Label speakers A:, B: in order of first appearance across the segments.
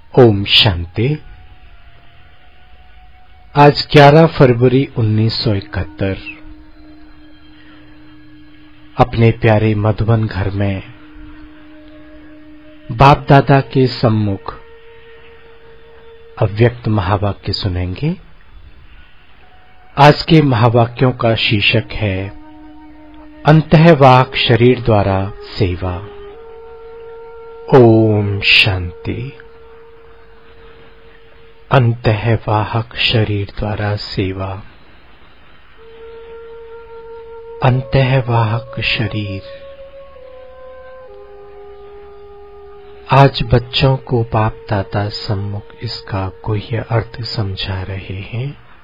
A: ओम शांति। आज 11 फरवरी 1971 अपने प्यारे मधुबन घर में बाप दादा के सम्मुख अव्यक्त महावाक्य सुनेंगे। आज के महावाक्यों का शीर्षक है अंतःवाक शरीर द्वारा सेवा। ओम शांति। अंतःवाहक शरीर द्वारा सेवा। अंतःवाहक शरीर। आज बच्चों को बाप दादा सम्मुख इसका गुह्य अर्थ समझा रहे हैं।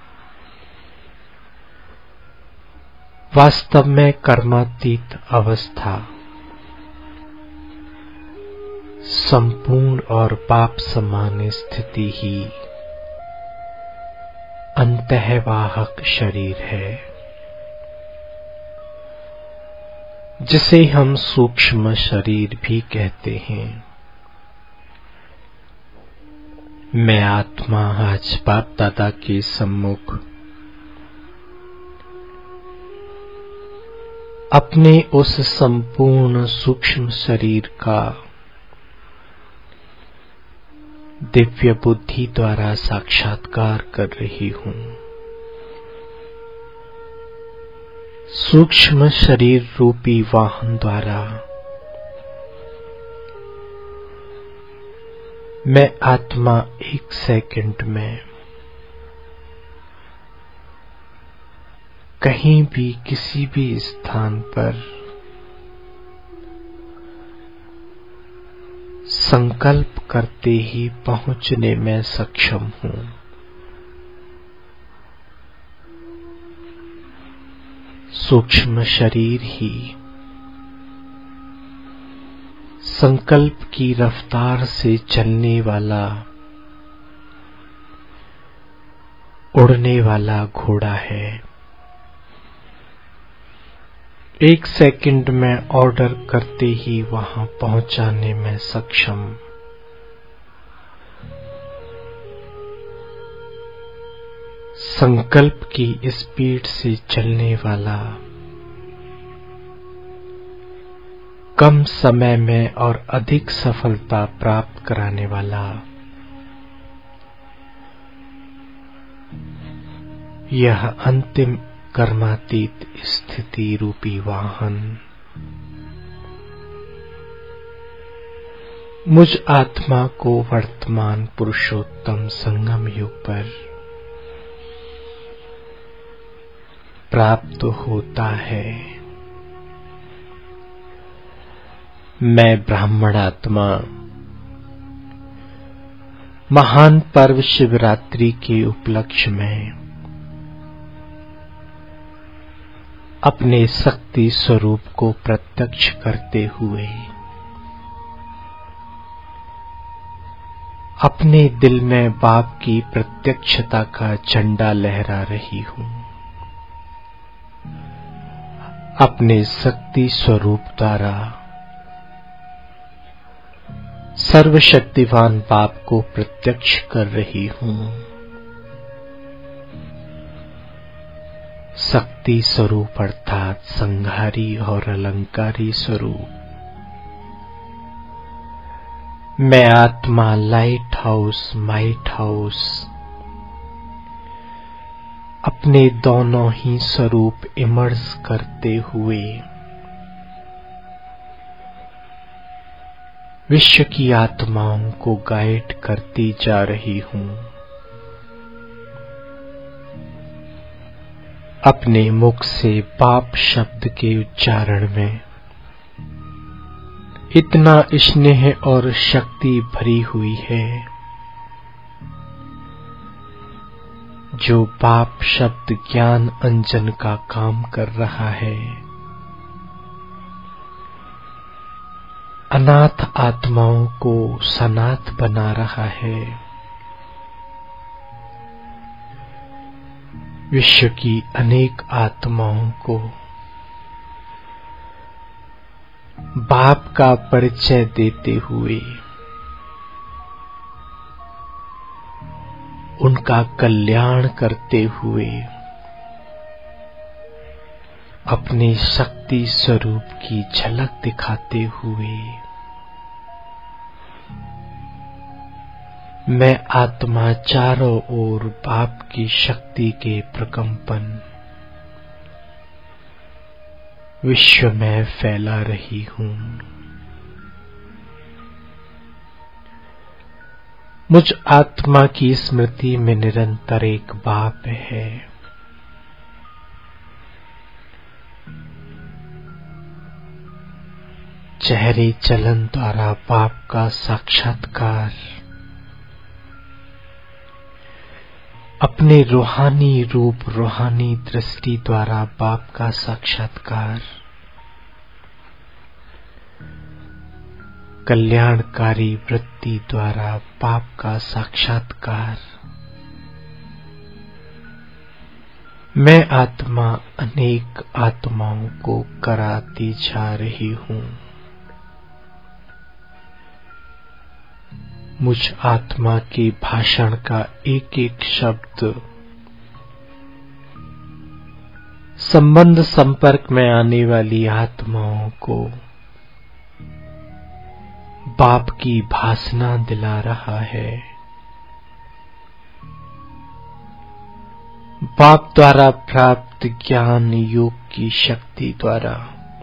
A: वास्तव में कर्मातीत अवस्था संपूर्ण और पाप समान स्थिति ही अंतःवाहक शरीर है, जिसे हम सूक्ष्म शरीर भी कहते हैं। मैं आत्मा आज बाप दादा के सम्मुख अपने उस संपूर्ण सूक्ष्म शरीर का दिव्य बुद्धि द्वारा साक्षात्कार कर रही हूँ। सूक्ष्म शरीर रूपी वाहन द्वारा मैं आत्मा 1 सेकंड में कहीं भी किसी भी स्थान पर संकल्प करते ही पहुंचने में सक्षम हूं। सूक्ष्म शरीर ही संकल्प की रफ्तार से चलने वाला उड़ने वाला घोड़ा है। 1 सेकंड में ऑर्डर करते ही वहां पहुंचाने में सक्षम संकल्प की स्पीड से चलने वाला, कम समय में और अधिक सफलता प्राप्त कराने वाला यह अंतिम कर्मातीत स्थिति रूपी वाहन मुझ आत्मा को वर्तमान पुरुषोत्तम संगम युग पर प्राप्त होता है। मैं ब्राह्मण आत्मा महान पर्व शिवरात्रि के उपलक्ष्य में अपने शक्ति स्वरूप को प्रत्यक्ष करते हुए अपने दिल में बाप की प्रत्यक्षता का झंडा लहरा रही हूँ। अपने शक्ति स्वरूप द्वारा सर्वशक्तिवान बाप को प्रत्यक्ष कर रही हूँ। शक्ति स्वरूप अर्थात संहारी और अलंकारी स्वरूप। मैं आत्मा लाइट हाउस माइट हाउस अपने दोनों ही स्वरूप इमर्ज करते हुए विश्व की आत्माओं को गाइड करती जा रही हूँ। अपने मुख से बाप शब्द के उच्चारण में इतना स्नेह और शक्ति भरी हुई है, जो बाप शब्द ज्ञान अंजन का काम कर रहा है। अनाथ आत्माओं को सनाथ बना रहा है। विश्व की अनेक आत्माओं को बाप का परिचय देते हुए उनका कल्याण करते हुए अपने शक्ति स्वरूप की झलक दिखाते हुए मैं आत्मा चारों ओर बाप की शक्ति के प्रकंपन विश्व में फैला रही हूँ। मुझ आत्मा की स्मृति में निरंतर एक बाप है। चेहरे चलन द्वारा बाप का साक्षात्कार, अपने रूहानी रूप रूहानी दृष्टि द्वारा बाप का साक्षात्कार, कल्याणकारी वृत्ति द्वारा बाप का साक्षात्कार। मैं आत्मा अनेक आत्माओं को कराती जा रही हूँ। मुझ आत्मा के भाषण का एक एक शब्द संबंध संपर्क में आने वाली आत्माओं को बाप की भासना दिला रहा है। बाप द्वारा प्राप्त ज्ञान योग की शक्ति द्वारा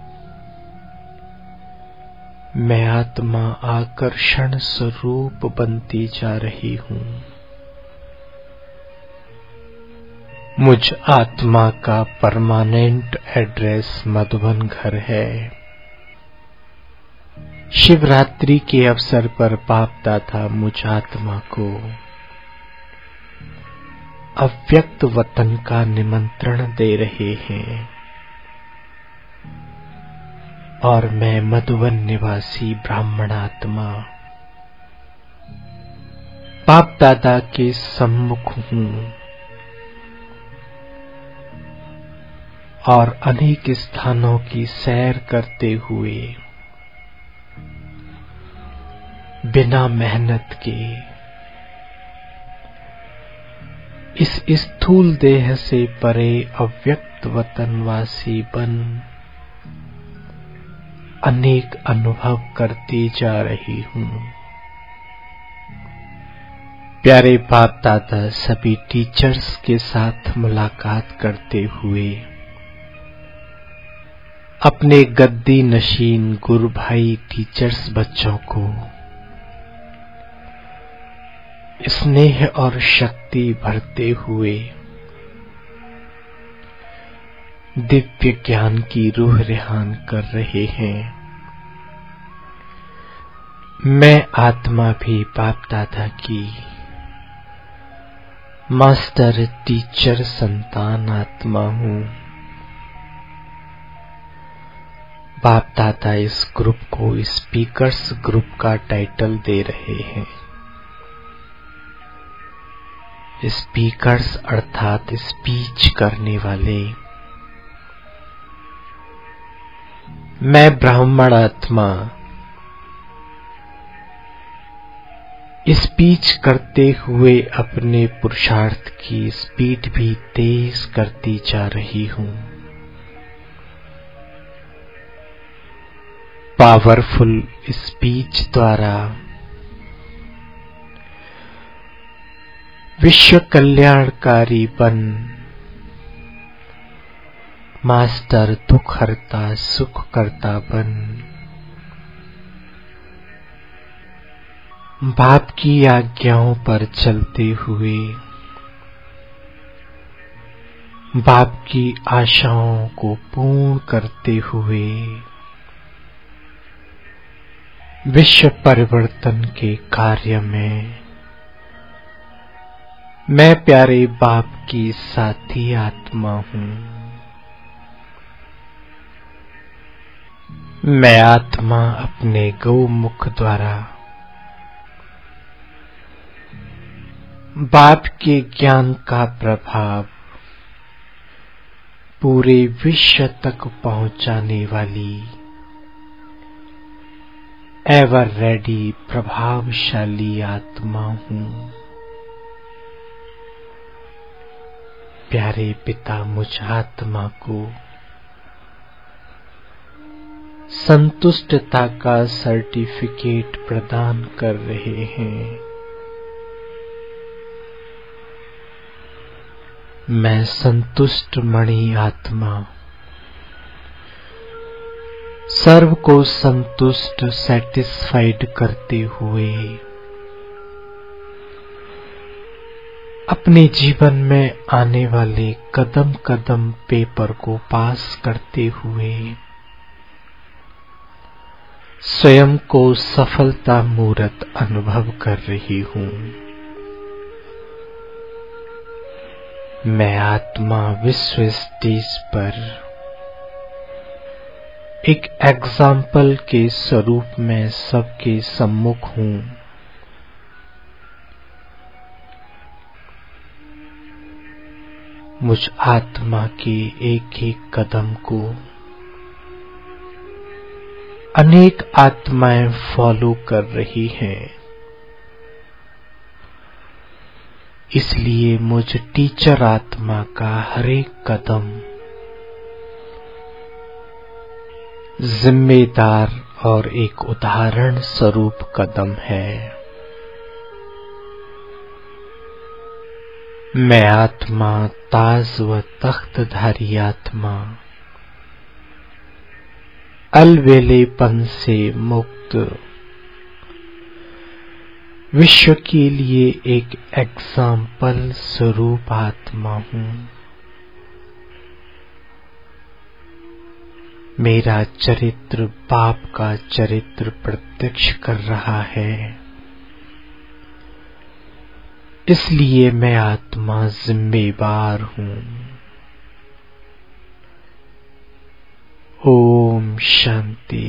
A: मैं आत्मा आकर्षण स्वरूप बनती जा रही हूँ। मुझ आत्मा का परमानेंट एड्रेस मधुबन घर है। शिवरात्रि के अवसर पर बाप दादा मुझ आत्मा को अव्यक्त वतन का निमंत्रण दे रहे हैं और मैं मधुबन निवासी ब्राह्मण आत्मा बाप दादा के सम्मुख हूँ और अनेक स्थानों की सैर करते हुए बिना मेहनत के इस स्थूल देह से परे अव्यक्त वतनवासी बन अनेक अनुभव करती जा रही हूँ। प्यारे बाप दादा सभी टीचर्स के साथ मुलाकात करते हुए अपने गद्दी नशीन गुरु भाई टीचर्स बच्चों को स्नेह और शक्ति भरते हुए दिव्य ज्ञान की रूह रिहान कर रहे हैं। मैं आत्मा भी बाप दादा की मास्टर टीचर संतान आत्मा हूँ। बाप दादा इस ग्रुप को स्पीकर्स ग्रुप का टाइटल दे रहे हैं। स्पीकर्स अर्थात स्पीच करने वाले। मैं ब्राह्मण आत्मा स्पीच करते हुए अपने पुरुषार्थ की स्पीड भी तेज करती जा रही हूँ। पावरफुल स्पीच द्वारा विश्व कल्याणकारी बन मास्टर दुख हरता सुख करता बन बाप की आज्ञाओं पर चलते हुए बाप की आशाओं को पूर्ण करते हुए विश्व परिवर्तन के कार्य में मैं प्यारे बाप की साथी आत्मा हूँ। मैं आत्मा अपने गौमुख द्वारा बाप के ज्ञान का प्रभाव पूरे विश्व तक पहुंचाने वाली एवर रेडी प्रभावशाली आत्मा हूँ। प्यारे पिता मुझ आत्मा को संतुष्टता का सर्टिफिकेट प्रदान कर रहे हैं। मैं संतुष्ट मणि आत्मा सर्व को संतुष्ट सैटिस्फाइड करते हुए अपने जीवन में आने वाले कदम कदम पेपर को पास करते हुए स्वयं को सफलता मूर्त अनुभव कर रही हूँ। मैं आत्मा विश्व स्टेज पर एक एग्जाम्पल के स्वरूप में सबके सम्मुख हूँ। मुझ आत्मा के एक एक कदम को अनेक आत्माएं फॉलो कर रही हैं। इसलिए मुझ टीचर आत्मा का हर एक कदम जिम्मेदार और एक उदाहरण स्वरूप कदम है। मैं आत्मा ताज व तख्तधारी आत्मा अलवेलेपन से मुक्त विश्व के लिए एक एग्जाम्पल स्वरूप आत्मा हूँ। मेरा चरित्र बाप का चरित्र प्रत्यक्ष कर रहा है। इसलिए मैं आत्मा जिम्मेवार हूँ। ओम शांति।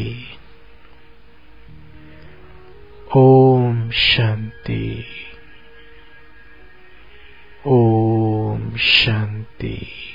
A: ओम शांति। ओम शांति।